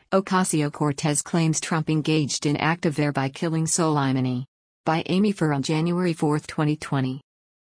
Ocasio-Cortez claims Trump engaged in act of war by killing Soleimani. By Amy Farr on January 4, 2020.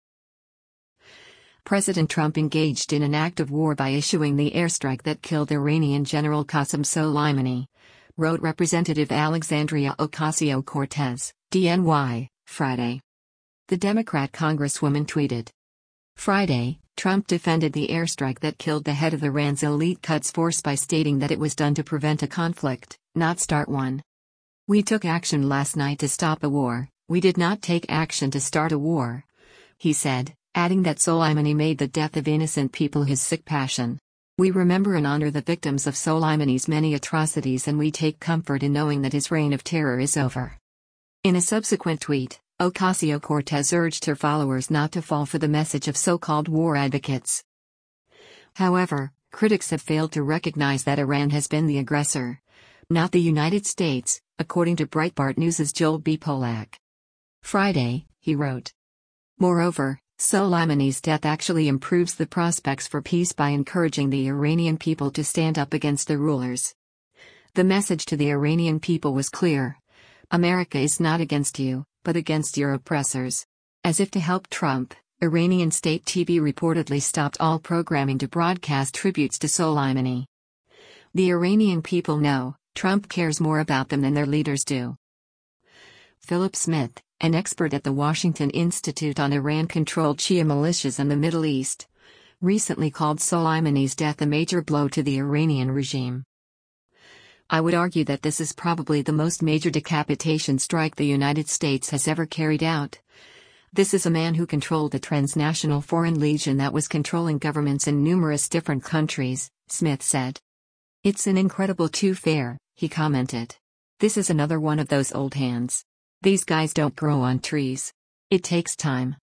President Trump engaged in an act of war by issuing the airstrike that killed Iranian General Qasem Soleimani, wrote Representative Alexandria Ocasio-Cortez, DNY, Friday. The Democrat congresswoman tweeted. Friday, Trump defended the airstrike that killed the head of Iran's elite Quds force by stating that it was done to prevent a conflict, not start one. "We took action last night to stop a war, we did not take action to start a war," he said, adding that Soleimani made the death of innocent people his sick passion. "We remember and honor the victims of Soleimani's many atrocities and we take comfort in knowing that his reign of terror is over." In a subsequent tweet, Ocasio-Cortez urged her followers not to fall for the message of so-called war advocates. However, critics have failed to recognize that Iran has been the aggressor, not the United States, according to Breitbart News' Joel B. Polak. Friday, he wrote. Moreover, Soleimani's death actually improves the prospects for peace by encouraging the Iranian people to stand up against the rulers. The message to the Iranian people was clear. America is not against you, but against your oppressors. As if to help Trump, Iranian state TV reportedly stopped all programming to broadcast tributes to Soleimani. The Iranian people know, Trump cares more about them than their leaders do. Philip Smith, an expert at the Washington Institute on Iran-controlled Shia militias and the Middle East, recently called Soleimani's death a major blow to the Iranian regime. "I would argue that this is probably the most major decapitation strike the United States has ever carried out. This is a man who controlled the transnational foreign legion that was controlling governments in numerous different countries," Smith said. "It's an incredible two-fare," he commented. "This is another one of those old hands. These guys don't grow on trees. It takes time."